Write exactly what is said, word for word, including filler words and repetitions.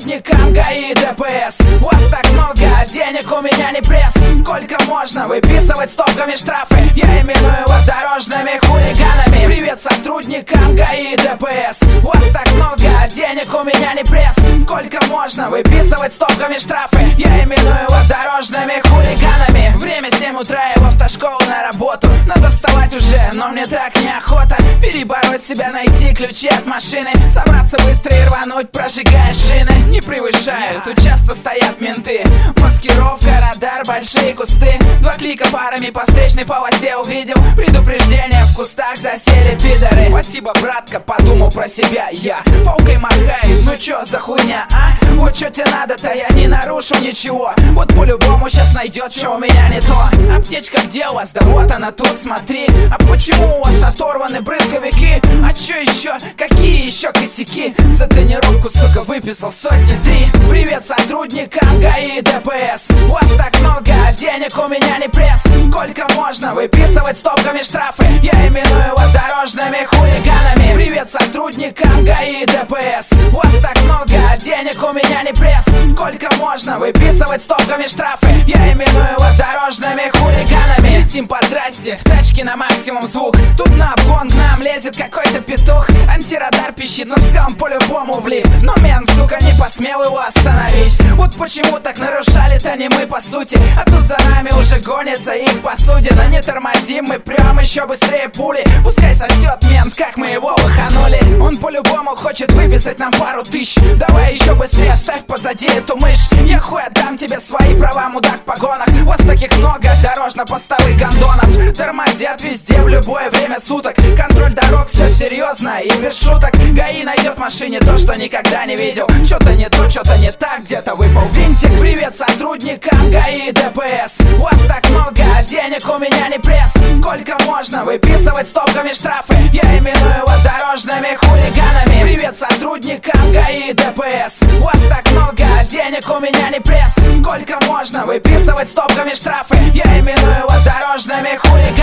сотрудникам ГАИ и ДПС. У вас так много, а денег у меня не пресс. Сколько можно выписывать стопками штрафы? Я именую вас дорожными хулиганами. Привет сотрудникам ГАИ и ДПС. У вас так много, а денег у меня не пресс. Сколько можно выписывать стопками штрафы? Я именую вас дорожными хулиганами. Время семь утра и в автошколу на работу. Надо вставать уже, но мне так неохота. Перебороть себя, найти ключи от машины, собраться быстро и рвануть, прожигая шины. Не превышаю, тут часто стоят менты. Маскировка, радар, большие кусты. Два клика парами по встречной полосе увидел. Предупреждение, в кустах засели пидоры. Спасибо, братка, подумал про себя я. Палкой махает, ну чё за хуйня, а? Вот чё тебе надо-то, я не нарушил ничего. Вот по-любому сейчас найдет, чё у меня не то. Аптечка где у вас? Да вот она тут, смотри. А почему у вас оторваны брызговики? А чё еще? Какие еще косяки? За тренировку, сука, выписал сотни три. Привет сотрудникам ГАИ и ДПС. У вас так много, а денег у меня не пресс. Сколько можно выписывать стопками штрафы? Я именую вас дорожными хулиганами. Привет сотрудникам ГАИ и ДПС. У вас так много, а денег у меня не пресс. Сколько можно выписывать стопками штрафы? Я именую вас дорожными хулиганами. Летим по трассе, в тачке на максимум звук. Тут на обгон к нам лезет какой-то петух. Антирадар пищит, но все, он по-любому влип. Но мент, сука, не посмел его остановить. Вот почему так нарушали-то не мы по сути. А тут за нами уже гонится их посудина. Не тормозим, мы прям еще быстрее пули. Пускай сосет мент, как мы его выханули. Он по-любому хочет выписать нам пару тысяч. Давай еще быстрее, оставь позади эту мышь. Я хуй отдам тебе свои права, мудак в погонах. У вас таких много, дорожно-постовых гондонов. Тормозят везде, в любое время суток. Контроль дорог, все серьезно и без шуток. ГАИ найдет в машине то, что никогда не видел. Что-то не то, что-то не так, где-то выпал винтик. Привет сотрудникам ГАИ и ДПС. У вас так много, а денег у меня не пресс. Сколько можно выписывать стопками штрафы? Я именую вас дорожными хулиганами. Привет сотрудникам ГАИ и ДПС. У вас так много, а денег у меня не пресс. Сколько можно выписывать стопками штрафы? Я именую вас дорожными хулиганами.